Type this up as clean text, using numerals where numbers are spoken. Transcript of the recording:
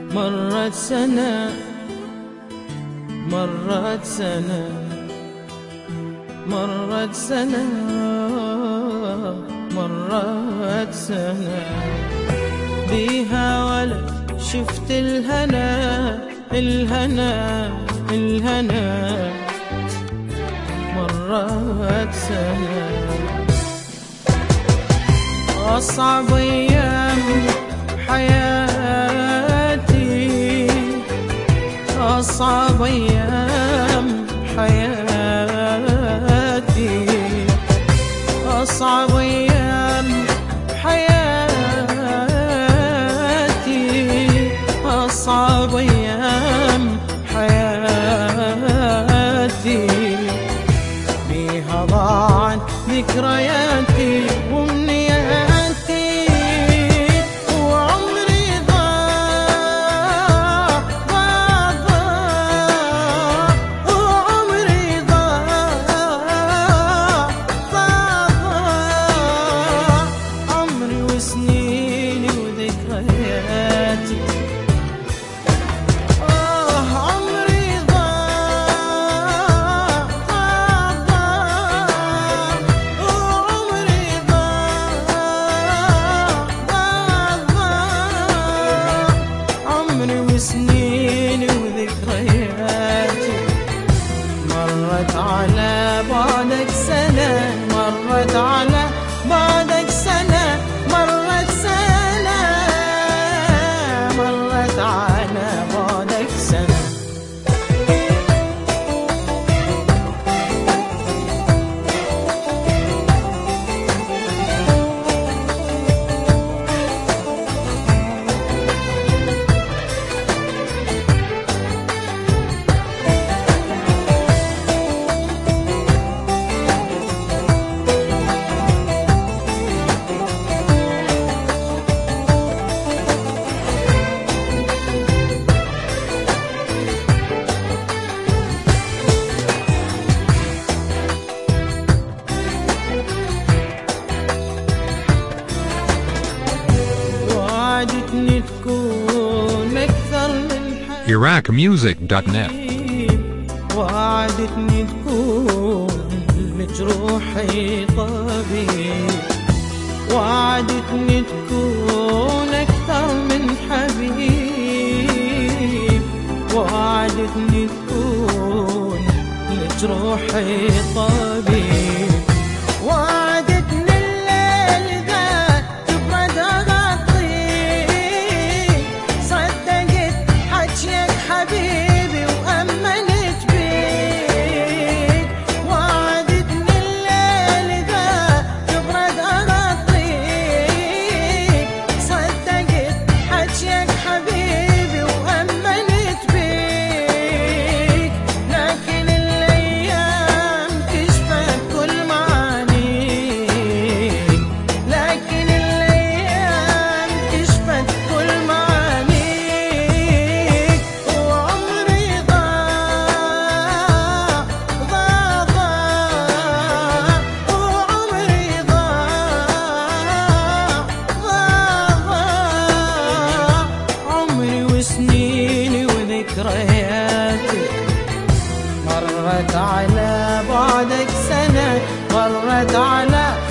مرت سنة مرت سنة مرت سنة مرت سنة بيها ولد شفت الهنا الهنا الهنا مرت سنة أصعب أيام حياتي أصعب أيام حياتي أصعب أيام حياتي أصعب أيام حياتي بيها ضاعت ذكرياتي وأمنياتي وعمري ضاع ضاع ضاع وعمري ضاع ضاع ضاع عمري وسنيني وذكرياتي سنيني وذكرياتي مرت على بعدك سنة مرت على بعدك سنة مرت سنة مرت على بعدك سنة IraqMusic.net. وعدتني تكون لجروحي طبيب وعدتني تكون أكثر من حبيب وعدتني تكون لجروحي طبيب وعدتني الليل ذا تبرد أغطيك صدقت حجيك حبيبي وأمنت بيك وعدتني الليل ذا تبرد أغطيك صدقت حجيك حبيبي وأمنت بيك لكن الأيام كشفت كل معانيك لكن الأيام كشفت كل معانيك وعمري ضاع ضاع ضاع وعمري ضاع ضاع ضاع عمري وسنيني وذكرياتي مرت على بعدك سنة مرت على